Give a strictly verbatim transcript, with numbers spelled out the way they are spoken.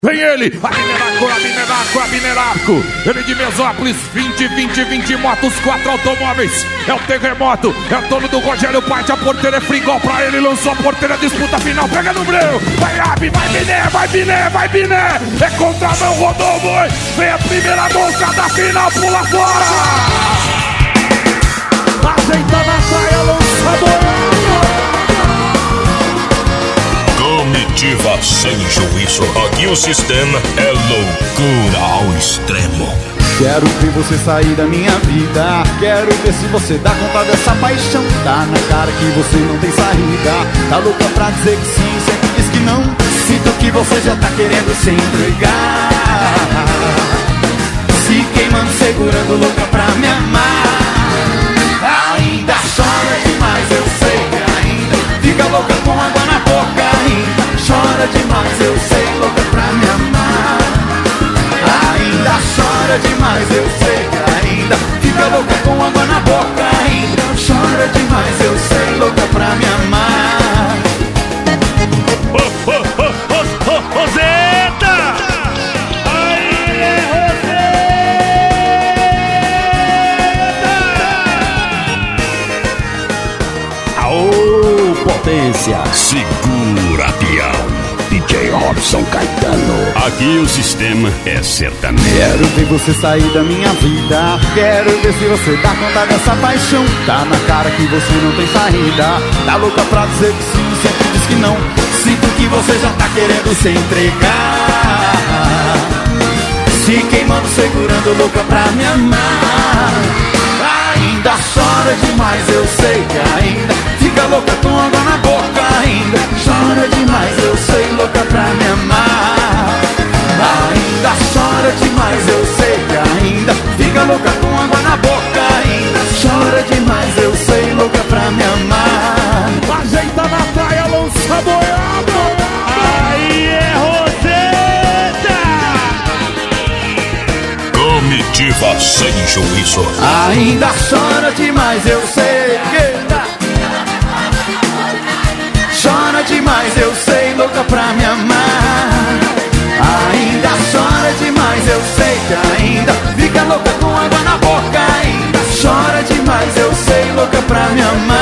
Vem ele, Abineraco, Abineraco, Abineraco. Ele de Mesópolis, vinte, vinte, vinte motos, quatro automóveis. É o terremoto, é o dono do Rogério Parte. A porteira é frigol pra ele, lançou a porteira, disputa final. Pega no breu, vai Abi, vai Biné, vai Biné, vai Biné. É contramão, rodou, boi. Vem a primeira bolsa da final, pula fora. Ajeita na saia, lança boiando. Comitiva sem juízo. Aqui o sistema é loucura ao extremo. Quero ver você sair da minha vida. Quero ver se você dá conta dessa paixão. Tá na cara que você não tem saída. Tá louca pra dizer que sim, sempre diz que não. Sinto que você já tá querendo se entregar. Se queimando, segurando, louca pra me amar. Ainda chora demais, eu sei que ainda fica louca com água na boca ainda. Chora demais, eu sei, louca pra me amar. Ainda chora demais, eu sei que ainda fica louca com água na boca ainda. Chora demais, eu sei, louca pra me amar. Ô, ô, ô, ô, ô, Roseta! Aí é Roseta! Aô, potência! Segura, peão. D J Robson Caetano. Aqui o sistema é sertanejo. Quero ver você sair da minha vida. Quero ver se você dá conta dessa paixão. Tá na cara que você não tem saída. Tá louca pra dizer que sim, sempre diz que não. Sinto que você já tá querendo se entregar. Se queimando, segurando, louca pra me amar. Ainda chora demais, eu sei que ainda fica louca com água na boca ainda. Chora demais, eu sei, louca pra me amar. Ainda chora demais, eu sei que ainda fica louca com água na boca ainda. Chora demais, eu sei, louca pra me amar. Ajeita na praia, lança boiado. Aí é Roseta! Comitiva sem juízo. Ainda chora demais, eu sei que chora demais, eu sei, louca pra me amar. Ainda chora demais, eu sei que ainda fica louca com água na boca ainda. Chora demais, eu sei, louca pra me amar.